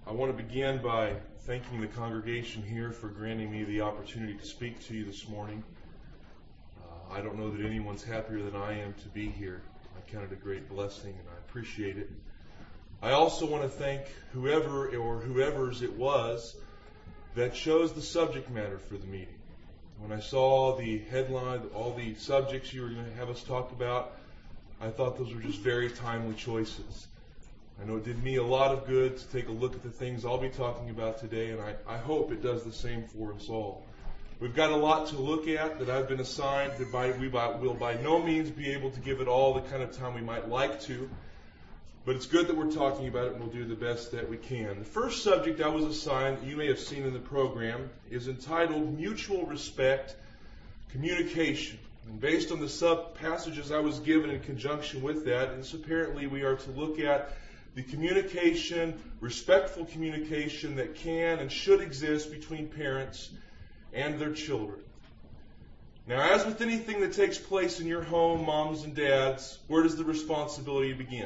I want to begin by thanking the congregation here for granting me the opportunity to speak to you this morning. I don't know that anyone's happier than I am to be here. I count it a great blessing and I appreciate it. I also want to thank whoever or whoever's it was that chose the subject matter for the meeting. When I saw the headline, all the subjects you were going to have us talk about, I thought those were just very timely choices. I know it did me a lot of good to take a look at the things I'll be talking about today, and I hope it does the same for us all. We've got a lot to look at that I've been assigned that we will by no means be able to give it all the kind of time we might like to, but it's good that we're talking about it and we'll do the best that we can. The first subject I was assigned, that you may have seen in the program, is entitled Mutual Respect, Communication. And based on the sub-passages I was given in conjunction with that, it's apparently we are to look at the communication, respectful communication that can and should exist between parents and their children. Now, as with anything that takes place in your home, moms and dads, where does the responsibility begin?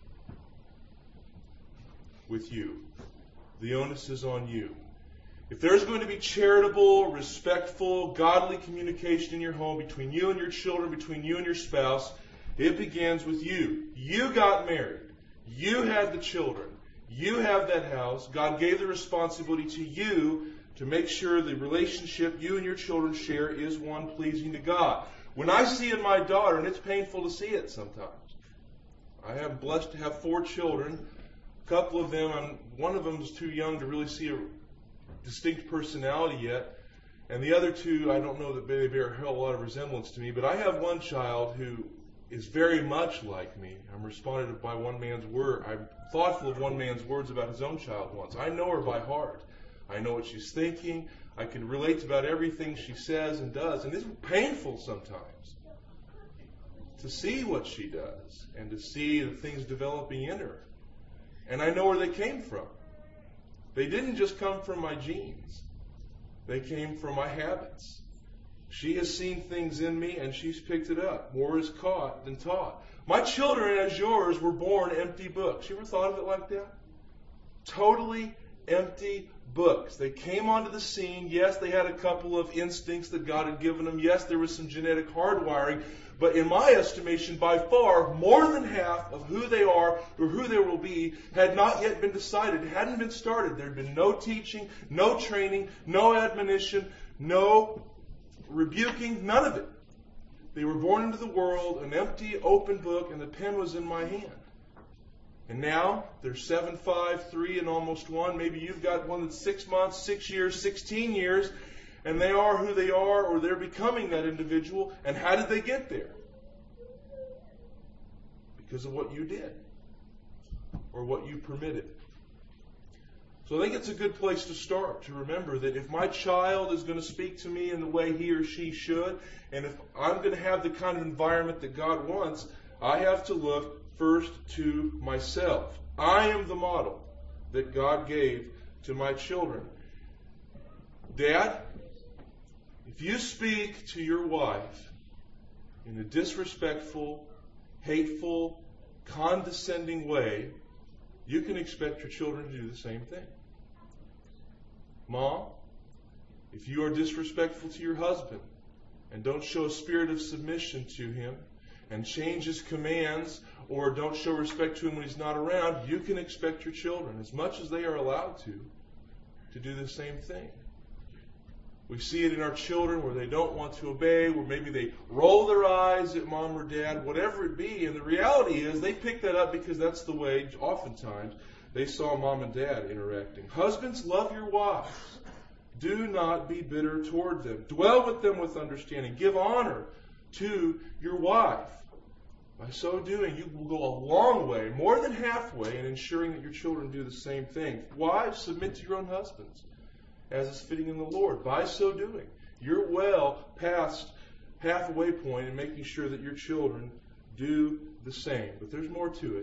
With you. The onus is on you. If there's going to be charitable, respectful, godly communication in your home between you and your children, between you and your spouse, it begins with you. You got married. You had the children. You have that house. God gave the responsibility to you to make sure the relationship you and your children share is one pleasing to God. When I see in my daughter, and it's painful to see it sometimes, I am blessed to have 4 children. A couple of them, one of them is too young to really see a distinct personality yet, and the other 2, I don't know that they bear a hell of a lot of resemblance to me, but I have one child who is very much like me. I'm responded by one man's word. I'm thoughtful of one man's words about his own child once. I know her by heart. I know what she's thinking. I can relate to about everything she says and does. And it's painful sometimes to see what she does and to see the things developing in her. And I know where they came from. They didn't just come from my genes. They came from my habits. She has seen things in me and she's picked it up. More is caught than taught. My children, as yours, were born empty books. You ever thought of it like that? Totally empty books. They came onto the scene. Yes, they had a couple of instincts that God had given them. Yes, there was some genetic hardwiring. But in my estimation, by far, more than half of who they are or who they will be had not yet been decided. It hadn't been started. There had been no teaching, no training, no admonition, no rebuking, none of it. They were born into the world, an empty, open book, and the pen was in my hand. And now, they're 7, 5, 3, and almost 1. Maybe you've got one that's 6 months, 6 years, 16 years, and they are who they are, or they're becoming that individual. And how did they get there? Because of what you did, or what you permitted. So I think it's a good place to start, to remember that if my child is going to speak to me in the way he or she should, and if I'm going to have the kind of environment that God wants, I have to look first to myself. I am the model that God gave to my children. Dad, if you speak to your wife in a disrespectful, hateful, condescending way, you can expect your children to do the same thing. Mom, if you are disrespectful to your husband and don't show a spirit of submission to him and change his commands or don't show respect to him when he's not around, you can expect your children, as much as they are allowed to do the same thing. We see it in our children where they don't want to obey, where maybe they roll their eyes at mom or dad, whatever it be. And the reality is they pick that up because that's the way, oftentimes, they saw mom and dad interacting. Husbands, love your wives. Do not be bitter toward them. Dwell with them with understanding. Give honor to your wife. By so doing, you will go a long way, more than halfway, in ensuring that your children do the same thing. Wives, submit to your own husbands, as is fitting in the Lord. By so doing, you're well past halfway point in making sure that your children do the same. But there's more to it.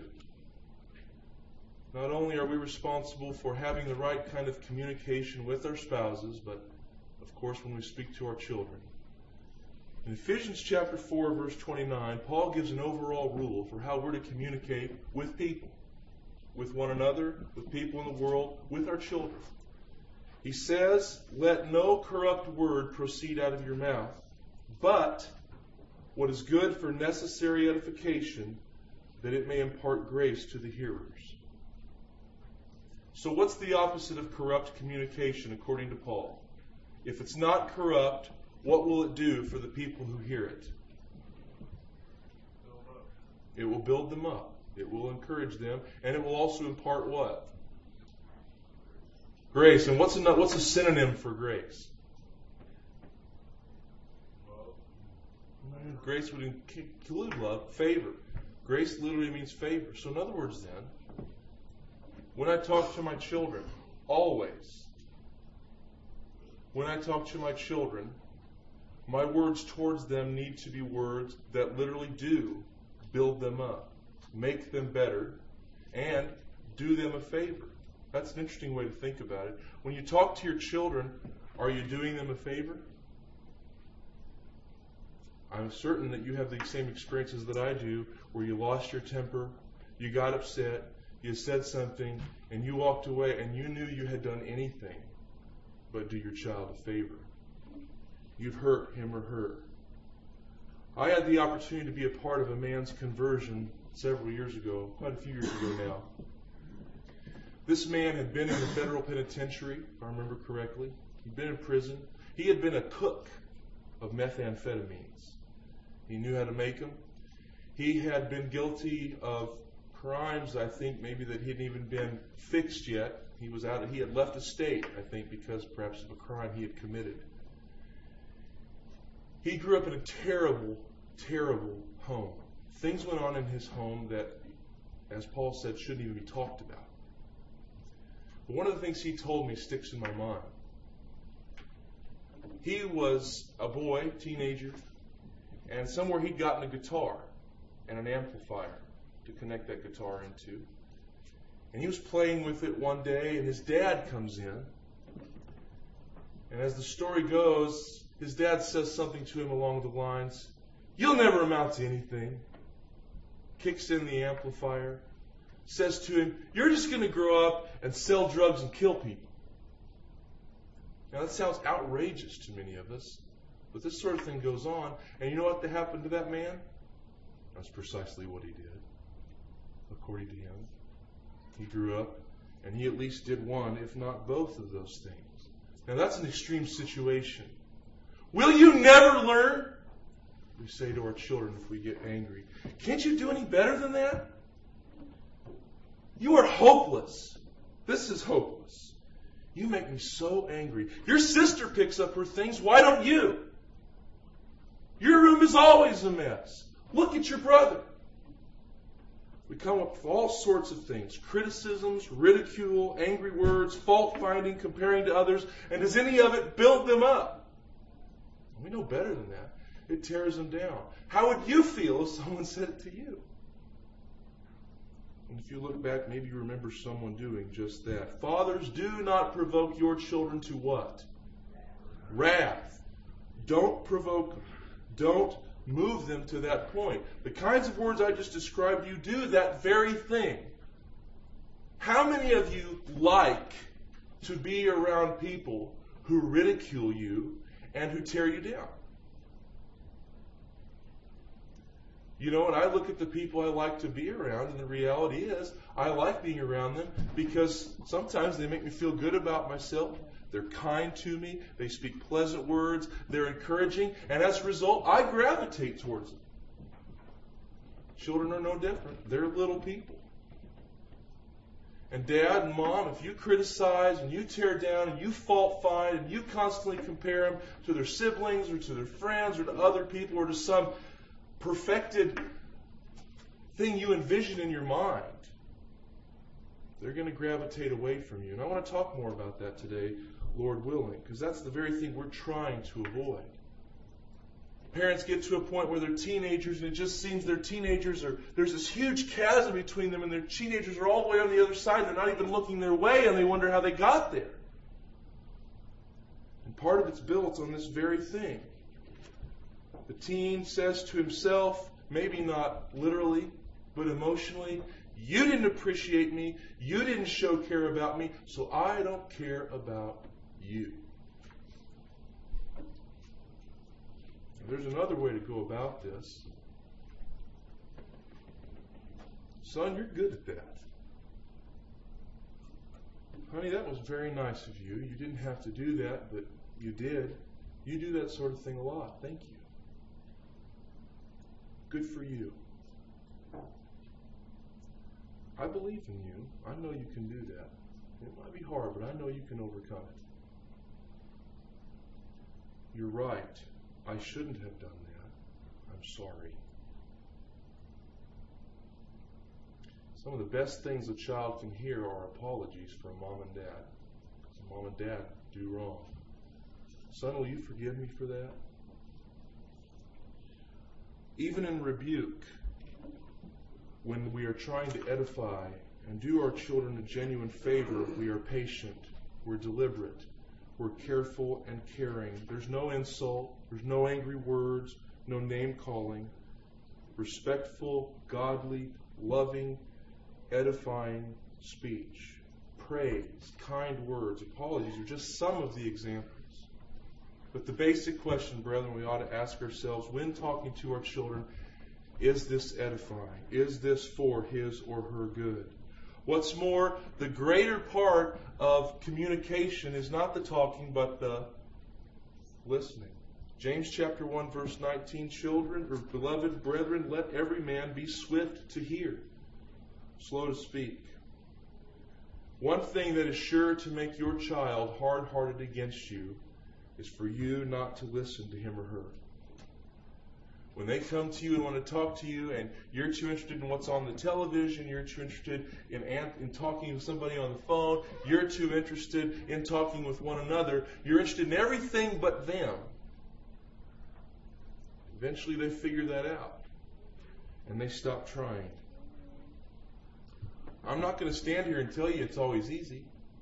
Not only are we responsible for having the right kind of communication with our spouses, but, of course, when we speak to our children. In Ephesians chapter 4, verse 29, Paul gives an overall rule for how we're to communicate with people. with one another, with people in the world, with our children. He says, let no corrupt word proceed out of your mouth, but what is good for necessary edification, that it may impart grace to the hearers. So what's the opposite of corrupt communication according to Paul? If it's not corrupt, what will it do for the people who hear it? It will build them up. It will encourage them, and it will also impart what? Grace. And what's a synonym for grace? Grace would include love, favor. Grace literally means favor. So in other words then, when I talk to my children, always, when I talk to my children, my words towards them need to be words that literally do build them up, make them better, and do them a favor. That's an interesting way to think about it. When you talk to your children, are you doing them a favor? I'm certain that you have the same experiences that I do, where you lost your temper, you got upset, you said something, and you walked away, and you knew you had done anything but do your child a favor. You've hurt him or her. I had the opportunity to be a part of a man's conversion several years ago, quite a few years ago now. This man had been in the federal penitentiary, if I remember correctly. He'd been in prison. He had been a cook of methamphetamines. He knew how to make them. He had been guilty of crimes, I think, maybe that he hadn't even been fixed yet. He had left the state, I think, because perhaps of a crime he had committed. He grew up in a terrible, terrible home. Things went on in his home that, as Paul said, shouldn't even be talked about. But one of the things he told me sticks in my mind. He was a boy, teenager, and somewhere he'd gotten a guitar and an amplifier to connect that guitar into. And he was playing with it one day, and his dad comes in. And as the story goes, his dad says something to him along the lines, "You'll never amount to anything." Kicks in the amplifier, says to him, "You're just going to grow up and sell drugs and kill people." Now that sounds outrageous to many of us, but this sort of thing goes on. And you know what happened to that man? That's precisely what he did, according to him. He grew up, and he at least did one, if not both of those things. Now that's an extreme situation. Will you never learn? We say to our children if we get angry. Can't you do any better than that? You are hopeless. This is hopeless. You make me so angry. Your sister picks up her things. Why don't you? Your room is always a mess. Look at your brother. We come up with all sorts of things. Criticisms, ridicule, angry words, fault-finding, comparing to others. And does any of it build them up? We know better than that. It tears them down. How would you feel if someone said it to you? And if you look back, maybe you remember someone doing just that. Fathers, do not provoke your children to what? Wrath. Don't provoke them. Don't move them to that point. The kinds of words I just described to you do that very thing. How many of you like to be around people who ridicule you and who tear you down? You know, and I look at the people I like to be around, and the reality is I like being around them because sometimes they make me feel good about myself. They're kind to me. They speak pleasant words. They're encouraging. And as a result, I gravitate towards them. Children are no different. They're little people. And Dad and Mom, if you criticize and you tear down and you fault find and you constantly compare them to their siblings or to their friends or to other people or to some perfected thing you envision in your mind, they're going to gravitate away from you. And I want to talk more about that today, Lord willing, because that's the very thing we're trying to avoid. Parents get to a point where they're teenagers and it just seems there's this huge chasm between them and their teenagers are all the way on the other side. They're not even looking their way and they wonder how they got there. And part of it's built on this very thing. The teen says to himself, maybe not literally, but emotionally, You didn't appreciate me. You didn't show care about me, so I don't care about you. There's another way to go about this. Son, you're good at that. Honey, that was very nice of you. You didn't have to do that, but you did. You do that sort of thing a lot. Thank you. Good for you. I believe in you. I know you can do that. It might be hard, but I know you can overcome it. You're right. I shouldn't have done that. I'm sorry. Some of the best things a child can hear are apologies from mom and dad. Because mom and dad do wrong. Son, will you forgive me for that? Even in rebuke, when we are trying to edify and do our children a genuine favor, we are patient, we're deliberate, we're careful and caring. There's no insult, there's no angry words, no name-calling. Respectful, godly, loving, edifying speech. Praise, kind words, apologies are just some of the examples. But the basic question, brethren, we ought to ask ourselves when talking to our children, is this edifying? Is this for his or her good? What's more, the greater part of communication is not the talking, but the listening. James chapter 1, verse 19, children, or beloved brethren, let every man be swift to hear, slow to speak. One thing that is sure to make your child hard-hearted against you is for you not to listen to him or her. When they come to you and want to talk to you and you're too interested in what's on the television, you're too interested in talking to somebody on the phone, you're too interested in talking with one another, you're interested in everything but them. Eventually they figure that out and they stop trying. I'm not going to stand here and tell you it's always easy.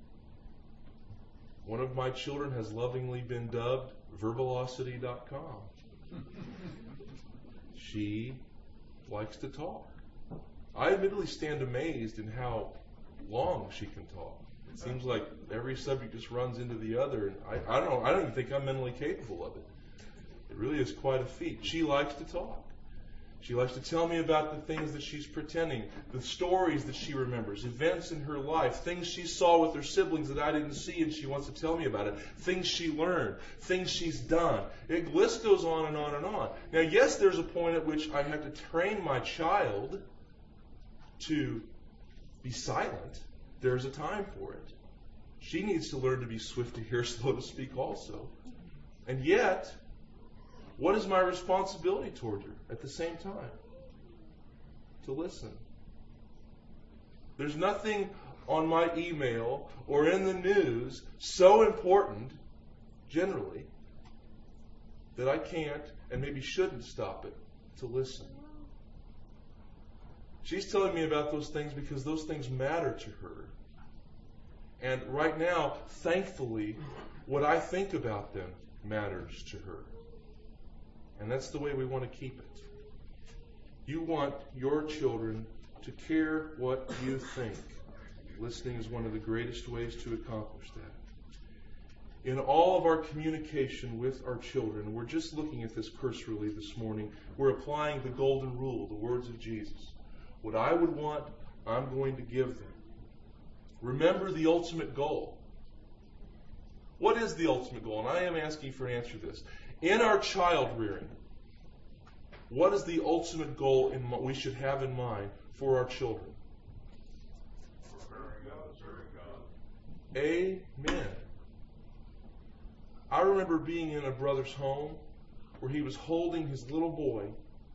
One of my children has lovingly been dubbed Verbalocity.com. She likes to talk. I admittedly stand amazed in how long she can talk. It seems like every subject just runs into the other, and I don't even think I'm mentally capable of it. It really is quite a feat. She likes to talk. She likes to tell me about the things that she's pretending, the stories that she remembers, events in her life, things she saw with her siblings that I didn't see and she wants to tell me about it, things she learned, things she's done. The list goes on and on and on. Now, yes, there's a point at which I have to train my child to be silent. There's a time for it. She needs to learn to be swift to hear, slow to speak also. And yet, what is my responsibility toward her at the same time? To listen. There's nothing on my email or in the news so important, generally, that I can't and maybe shouldn't stop it to listen. She's telling me about those things because those things matter to her. And right now, thankfully, what I think about them matters to her. And that's the way we want to keep it. You want your children to care what you think. Listening is one of the greatest ways to accomplish that. In all of our communication with our children, we're just looking at this cursorily this morning, we're applying the golden rule, the words of Jesus. What I would want, I'm going to give them. Remember the ultimate goal. What is the ultimate goal? And I am asking for an answer to this. In our child rearing, what is the ultimate goal we should have in mind for our children? Serving God. Amen. I remember being in a brother's home where he was holding his little boy,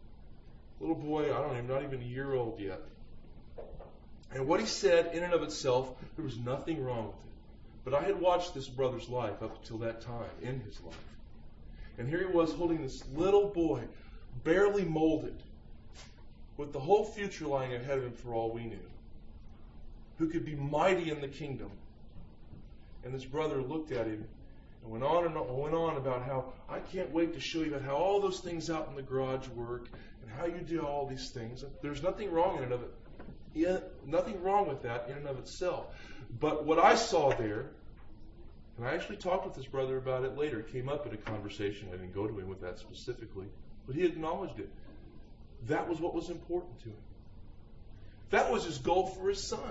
not even a year old yet. And what he said in and of itself, there was nothing wrong with it. But I had watched this brother's life up until that time in his life. And here he was holding this little boy, barely molded, with the whole future lying ahead of him for all we knew, who could be mighty in the kingdom. And this brother looked at him and went on about how, I can't wait to show you about how all those things out in the garage work and how you do all these things. There's nothing wrong Nothing wrong with that in and of itself. But what I saw there, and I actually talked with this brother about it later. It came up in a conversation. I didn't go to him with that specifically, but he acknowledged it. That was what was important to him. That was his goal for his son.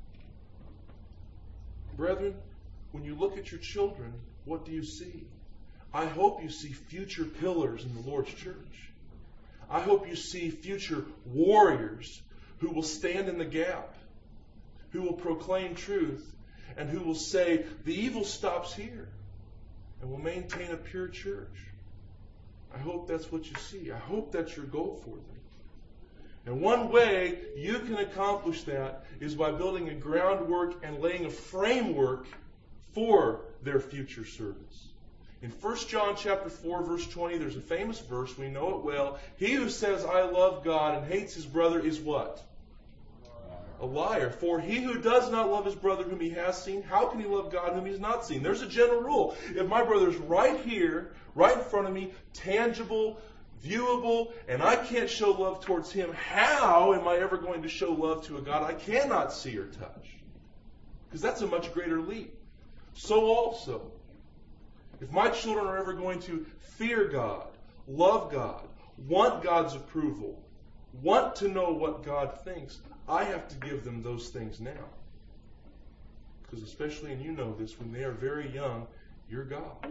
Brethren, when you look at your children, what do you see? I hope you see future pillars in the Lord's church. I hope you see future warriors who will stand in the gap, who will proclaim truth, and who will say, the evil stops here, and will maintain a pure church. I hope that's what you see. I hope that's your goal for them. And one way you can accomplish that is by building a groundwork and laying a framework for their future service. In 1 John chapter 4, verse 20, there's a famous verse. We know it well. He who says, I love God and hates his brother is what? A liar. For he who does not love his brother whom he has seen, how can he love God whom he has not seen? There's a general rule. If my brother's right here, right in front of me, tangible, viewable, and I can't show love towards him, how am I ever going to show love to a God I cannot see or touch? Because that's a much greater leap. So also, if my children are ever going to fear God, love God, want God's approval, want to know what God thinks, I have to give them those things now. Because especially, and you know this, when they are very young, you're God.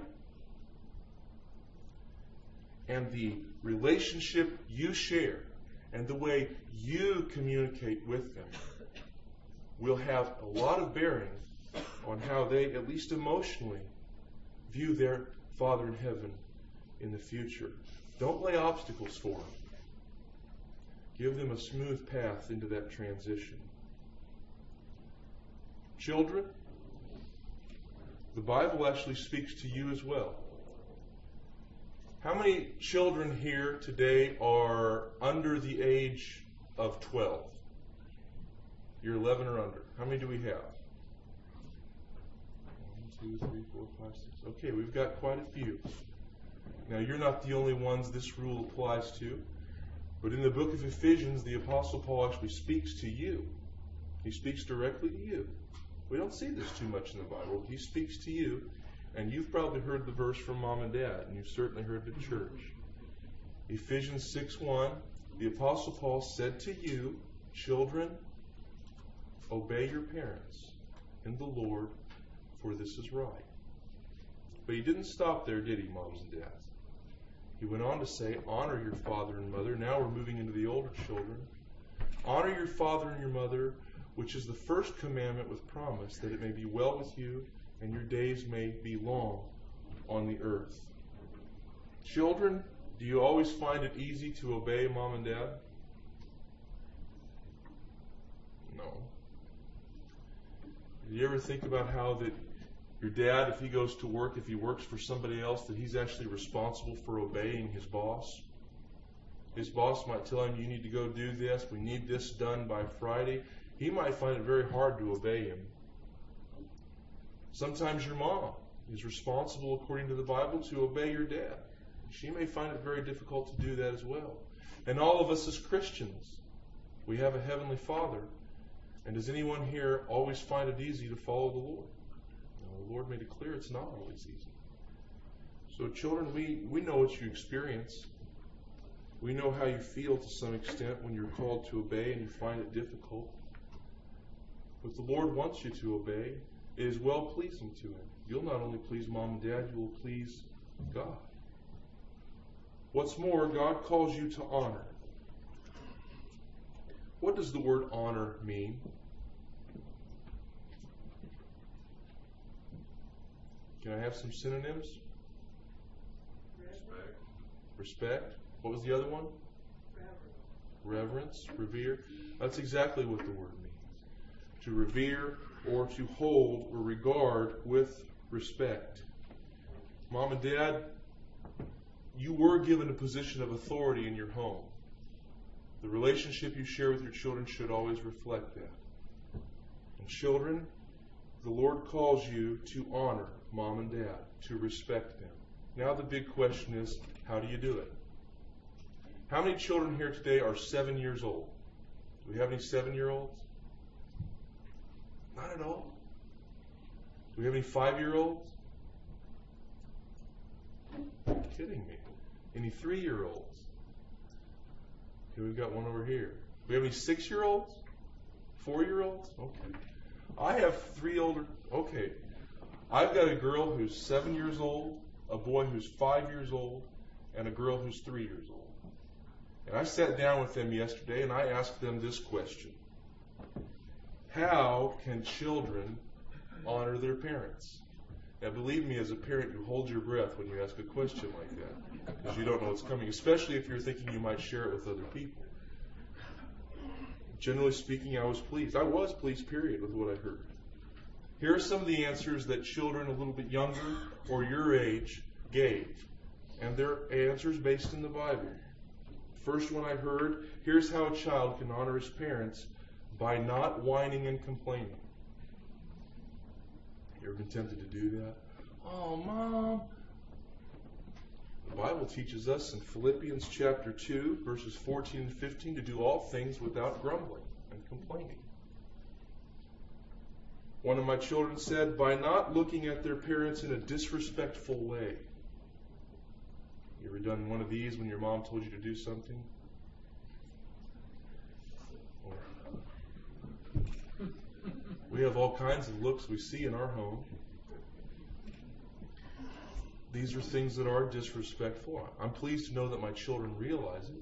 And the relationship you share and the way you communicate with them will have a lot of bearing on how they, at least emotionally, view their Father in heaven in the future. Don't lay obstacles for them. Give them a smooth path into that transition. Children, the Bible actually speaks to you as well. How many children here today are under the age of 12? You're 11 or under. How many do we have? 1, 2, 3, 4, 5, 6. Okay, we've got quite a few. Now, you're not the only ones this rule applies to. But in the book of Ephesians, the Apostle Paul actually speaks to you. He speaks directly to you. We don't see this too much in the Bible. He speaks to you, and you've probably heard the verse from Mom and Dad, and you've certainly heard it at church. Ephesians 6:1, the Apostle Paul said to you, children, obey your parents in the Lord, for this is right. But he didn't stop there, did he, moms and dads? He went on to say, honor your father and mother. Now we're moving into the older children. Honor your father and your mother, which is the first commandment with promise, that it may be well with you and your days may be long on the earth. Children, do you always find it easy to obey mom and dad? No. Do you ever think about how that your dad, if he goes to work, if he works for somebody else, that he's actually responsible for obeying his boss? His boss might tell him, you need to go do this, we need this done by Friday. He might find it very hard to obey him. Sometimes your mom is responsible, according to the Bible, to obey your dad. She may find it very difficult to do that as well. And all of us as Christians, we have a Heavenly Father. And does anyone here always find it easy to follow the Lord? The Lord made it clear it's not always easy. So children, we know what you experience. We know how you feel to some extent when you're called to obey and you find it difficult. But the Lord wants you to obey. It is well pleasing to Him. You'll not only please mom and dad, you will please God. What's more, God calls you to honor. What does the word honor mean? Can I have some synonyms? Respect. What was the other one? Reverence. Revere. That's exactly what the word means. To revere or to hold or regard with respect. Mom and Dad, you were given a position of authority in your home. The relationship you share with your children should always reflect that. And children, the Lord calls you to honor mom and dad, to respect them. Now the big question is, how do you do it? How many children here today are 7 years old? Do we have any 7-year-olds? Not at all. Do we have any 5-year-olds? You're kidding me. Any 3-year-olds? Okay, we've got one over here. Do we have any 6-year-olds? 4-year-olds? Okay. I have 3 older. Okay. I've got a girl who's 7 years old, a boy who's 5 years old, and a girl who's 3 years old. And I sat down with them yesterday and I asked them this question. How can children honor their parents? Now, believe me, as a parent, you hold your breath when you ask a question like that, because you don't know what's coming, especially if you're thinking you might share it with other people. Generally speaking, I was pleased. I was pleased, period, with what I heard. Here are some of the answers that children a little bit younger or your age gave. And they're answers based in the Bible. First one I heard, here's how a child can honor his parents: by not whining and complaining. You ever been tempted to do that? Oh, Mom. The Bible teaches us in Philippians chapter 2, verses 14 and 15, to do all things without grumbling and complaining. One of my children said, by not looking at their parents in a disrespectful way. You ever done one of these when your mom told you to do something? We have all kinds of looks we see in our home. These are things that are disrespectful. I'm pleased to know that my children realize it.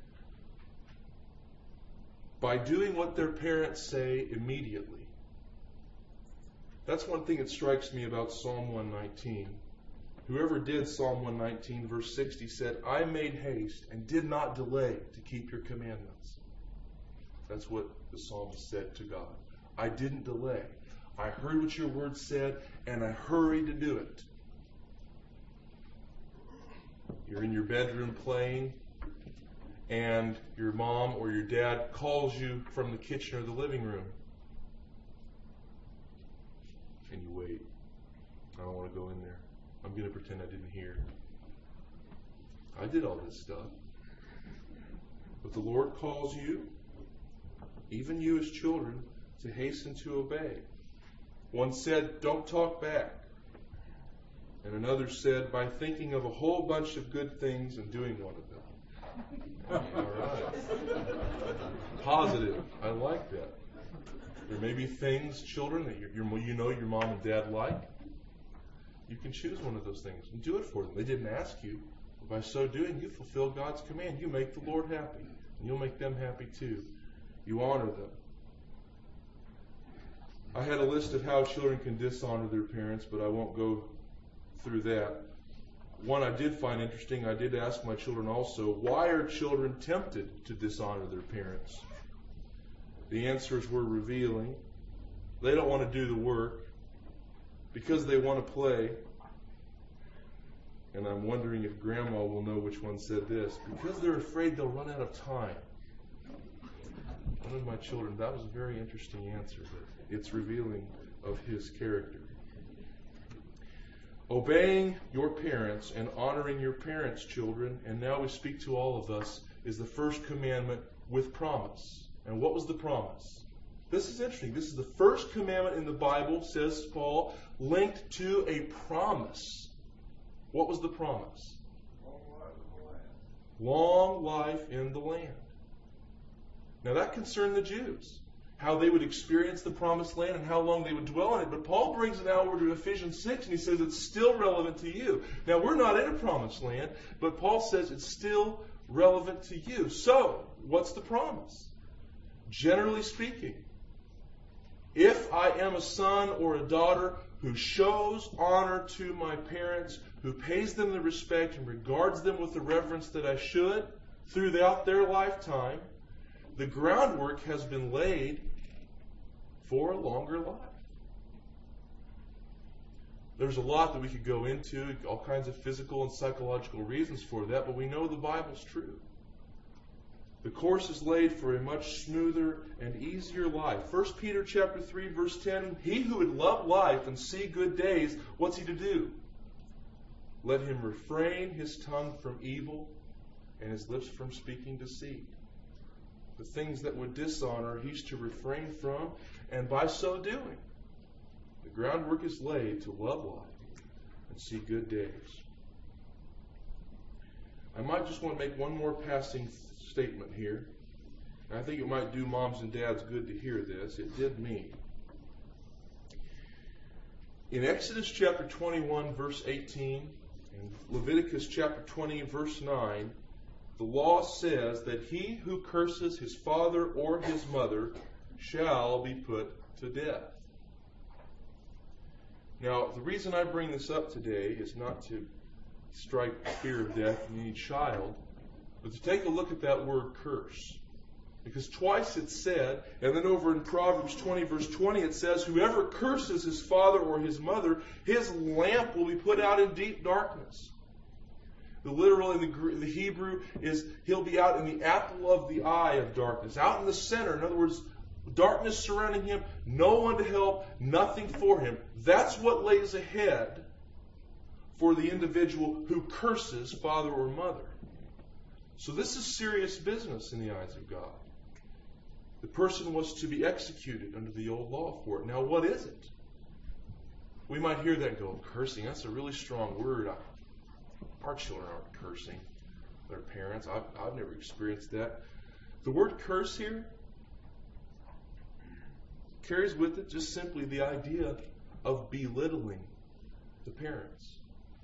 By doing what their parents say immediately. That's one thing that strikes me about Psalm 119. Whoever did Psalm 119, verse 60, said, I made haste and did not delay to keep your commandments. That's what the psalmist said to God. I didn't delay. I heard what your word said, and I hurried to do it. You're in your bedroom playing, and your mom or your dad calls you from the kitchen or the living room. And you wait. I don't want to go in there. I'm going to pretend I didn't hear. I did all this stuff. But the Lord calls you, even you as children, to hasten to obey. One said, don't talk back. And another said, by thinking of a whole bunch of good things and doing one of them. All right. Positive. I like that. There may be things, children, that you know your mom and dad like. You can choose one of those things and do it for them. They didn't ask you. But by so doing, you fulfill God's command. You make the Lord happy. And you'll make them happy too. You honor them. I had a list of how children can dishonor their parents, but I won't go through that. One I did find interesting, I did ask my children also, why are children tempted to dishonor their parents? The answers were revealing. They don't want to do the work because they want to play. And I'm wondering if Grandma will know which one said this. Because they're afraid they'll run out of time. One of my children, that was a very interesting answer. But it's revealing of his character. Obeying your parents and honoring your parents, children, and now we speak to all of us, is the first commandment with promise. And what was the promise? This is interesting. This is the first commandment in the Bible, says Paul, linked to a promise. What was the promise? Long life in the land. Now that concerned the Jews, how they would experience the promised land and how long they would dwell in it. But Paul brings it now over to Ephesians 6 and he says it's still relevant to you. Now we're not in a promised land, but Paul says it's still relevant to you. So, what's the promise? Generally speaking, if I am a son or a daughter who shows honor to my parents, who pays them the respect and regards them with the reverence that I should throughout their lifetime, the groundwork has been laid for a longer life. There's a lot that we could go into, all kinds of physical and psychological reasons for that, but we know the Bible's true. The course is laid for a much smoother and easier life. 1 Peter chapter 3, verse 10, he who would love life and see good days, what's he to do? Let him refrain his tongue from evil and his lips from speaking deceit. The things that would dishonor, he's to refrain from, and by so doing, the groundwork is laid to love life and see good days. I might just want to make one more passing statement here. And I think it might do moms and dads good to hear this. It did me. In Exodus chapter 21, verse 18, and Leviticus chapter 20, verse 9, the law says that he who curses his father or his mother shall be put to death. Now, the reason I bring this up today is not to strike the fear of death in any child, but to take a look at that word curse. Because twice it's said, and then over in Proverbs 20, verse 20, it says, whoever curses his father or his mother, his lamp will be put out in deep darkness. The literal in the Hebrew is he'll be out in the apple of the eye of darkness, out in the center. In other words, darkness surrounding him, no one to help, nothing for him. That's what lays ahead for the individual who curses father or mother. So this is serious business in the eyes of God. The person was to be executed under the old law for it. Now, what is it? We might hear that and go, cursing, that's a really strong word. Our children aren't cursing their parents. I've never experienced that. The word curse here carries with it just simply the idea of belittling the parents.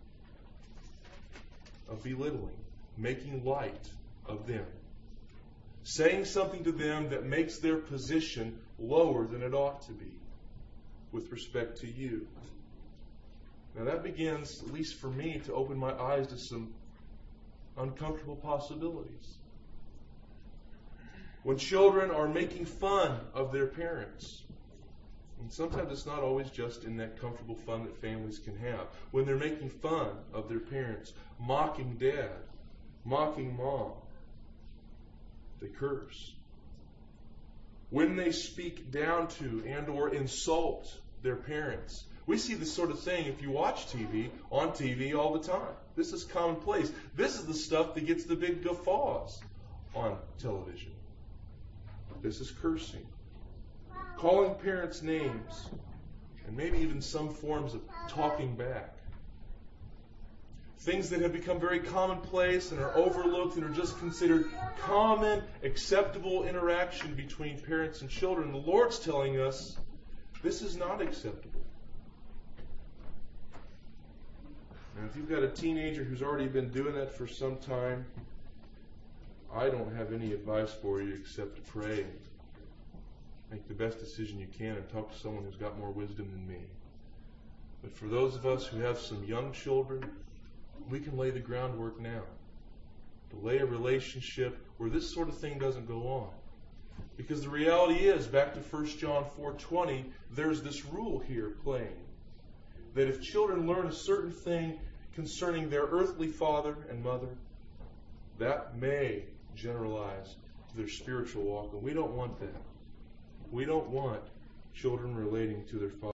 Of belittling, making light of them. Saying something to them that makes their position lower than it ought to be with respect to you. Now that begins, at least for me, to open my eyes to some uncomfortable possibilities. When children are making fun of their parents, and sometimes it's not always just in that comfortable fun that families can have. When they're making fun of their parents, mocking dad, mocking mom, they curse. When they speak down to and or insult their parents, we see this sort of thing if you watch TV, on TV all the time. This is commonplace. This is the stuff that gets the big guffaws on television. This is cursing. Calling parents names, and maybe even some forms of talking back. Things that have become very commonplace and are overlooked and are just considered common, acceptable interaction between parents and children. The Lord's telling us this is not acceptable. Now, if you've got a teenager who's already been doing that for some time, I don't have any advice for you except to pray. Make the best decision you can and talk to someone who's got more wisdom than me. But for those of us who have some young children, we can lay the groundwork now to lay a relationship where this sort of thing doesn't go on. Because the reality is, back to 1 John 4:20, there's this rule here playing. That if children learn a certain thing concerning their earthly father and mother, that may generalize to their spiritual walk. And we don't want that. We don't want children relating to their father.